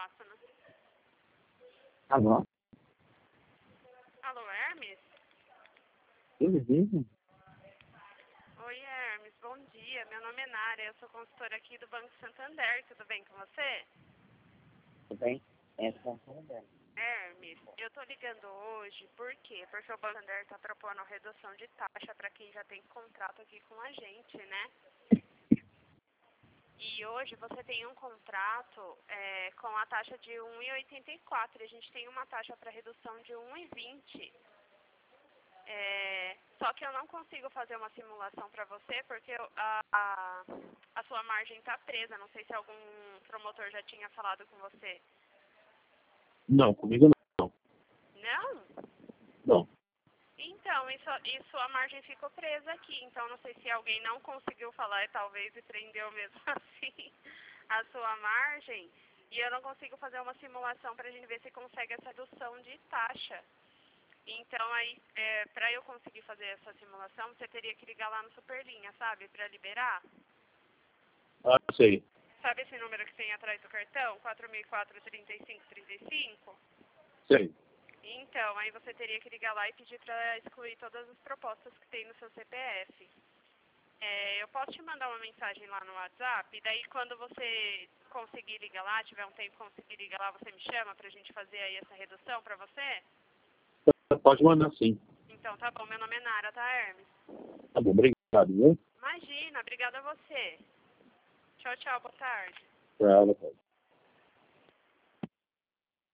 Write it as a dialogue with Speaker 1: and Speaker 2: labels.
Speaker 1: Vipassana.
Speaker 2: Alô?
Speaker 1: Alô, Hermes?
Speaker 2: Eu mesmo?
Speaker 1: Oi, Hermes, bom dia. Meu nome é Nara, eu sou consultora aqui do Banco Santander. Tudo bem com você?
Speaker 2: Tudo bem? É, tá tudo bem.
Speaker 1: Hermes, eu tô ligando hoje, por quê? Porque o Banco Santander tá propondo redução de taxa para quem já tem contrato aqui com a gente, né? E hoje você tem um contrato com a taxa de 1,84 e a gente tem uma taxa para redução de 1,20. Só que eu não consigo fazer uma simulação para você porque a sua margem está presa. Não sei se algum promotor já tinha falado com você.
Speaker 2: Não, comigo não.
Speaker 1: Não?
Speaker 2: Não.
Speaker 1: Então, isso a margem ficou presa aqui. Então, não sei se alguém não conseguiu falar e talvez e prendeu mesmo assim a sua margem. E eu não consigo fazer uma simulação para a gente ver se consegue essa redução de taxa. Então, aí, para eu conseguir fazer essa simulação, você teria que ligar lá no Superlinha, sabe? Para liberar.
Speaker 2: Ah, sei.
Speaker 1: Sabe esse número que tem atrás do cartão? 4004-3535?
Speaker 2: Sei.
Speaker 1: Então, aí você teria que ligar lá e pedir para excluir todas as propostas que tem no seu CPF. Eu posso te mandar uma mensagem lá no WhatsApp, e daí quando você conseguir ligar lá, tiver um tempo conseguir ligar lá, você me chama pra gente fazer aí essa redução pra você?
Speaker 2: Pode mandar sim.
Speaker 1: Então tá bom, meu nome é Nara, tá, Hermes?
Speaker 2: Tá bom, obrigado, viu?
Speaker 1: Imagina, obrigada a você. Tchau, tchau, boa tarde.
Speaker 2: Tchau,